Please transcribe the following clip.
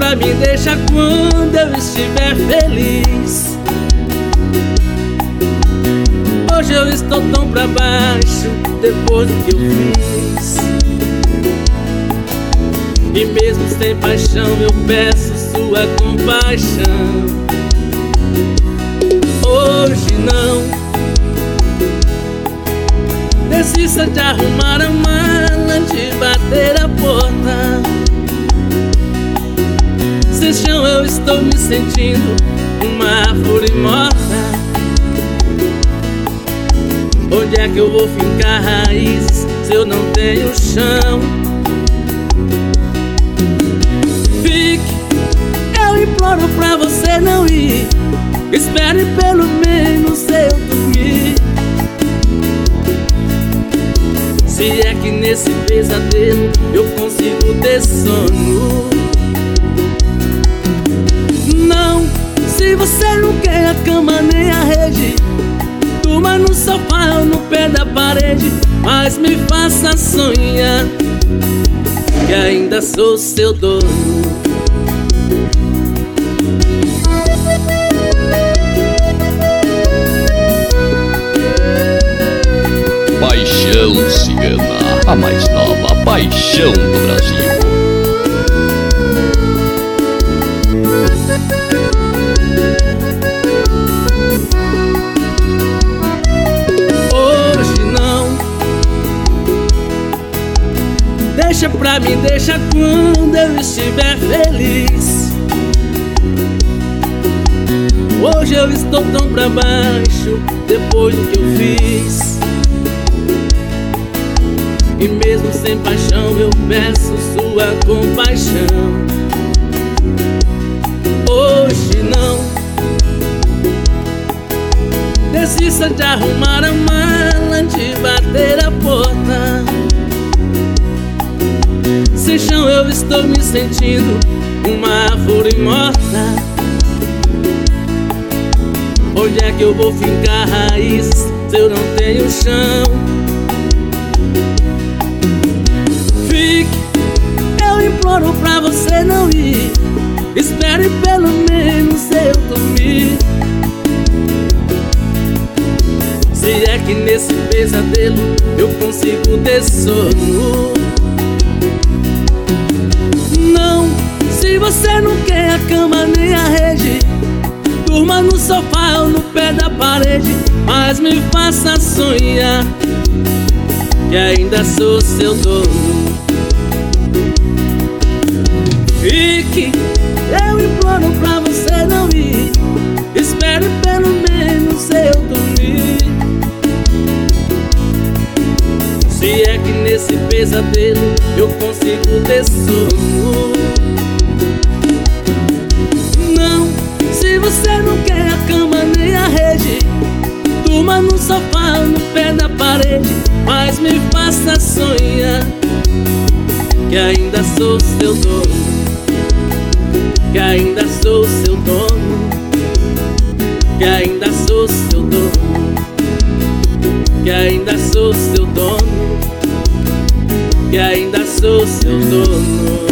pra mim, deixa quando eu estiver feliz. Hoje eu estou tão pra baixo depois do que eu fiz. E mesmo sem paixão eu peço sua compaixão. Hoje não desista de arrumar a mala, de bater a porta. Sem chão eu estou me sentindo uma árvore morta. Onde é que eu vou fincar raízes se eu não tenho chão? Fique, eu imploro pra você não ir. Espere pelo menos eu dormir. Se é que nesse pesadelo eu consigo ter sono. Não, se você não quer a cama nem a rede, durma no sofá ou no pé da parede, mas me faça sonhar que ainda sou seu dono. Paixão Cigana, a mais nova paixão do Brasil. Hoje não, deixa pra mim, deixa quando eu estiver feliz. Hoje eu estou tão pra baixo depois do que eu fiz. E mesmo sem paixão eu peço sua compaixão. Hoje não desista de arrumar a mala, de bater a porta. Sem chão eu estou me sentindo uma árvore morta. Onde é que eu vou fincar raízes se eu não tenho chão? Fique, eu imploro pra você não ir. Espere pelo menos eu dormir. Se é que nesse pesadelo eu consigo ter sono. Não, se você não quer a cama nem a rede, durma no sofá ou no pé da parede, mas me faça sonhar que ainda sou seu dono. Fique, eu imploro pra você não ir. Espere pelo menos eu dormir. Se é que nesse pesadelo eu consigo ter sono. Não, se você não quer a cama nem a rede, durma no sofá ou no pé da parede, mas me faça sonhar que ainda sou seu dono. Que ainda sou seu dono. Que ainda sou seu dono. Que ainda sou seu dono. Que ainda sou seu dono.